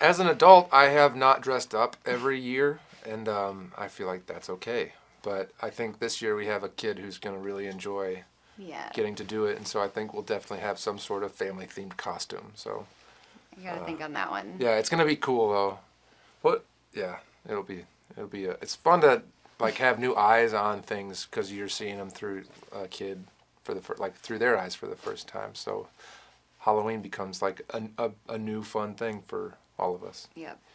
As an adult, I have not dressed up every year, and I feel like that's okay. But I think this year we have a kid who's going to really enjoy Yeah. getting to do it, and so I think we'll definitely have some sort of family themed costume. So I gotta think on that one. yeah, it's gonna be cool though. What? Yeah, it'll be it's fun to like have new eyes on things because you're seeing them through a kid for the like through their eyes for the first time. So Halloween becomes like a new fun thing for all of us. Yep.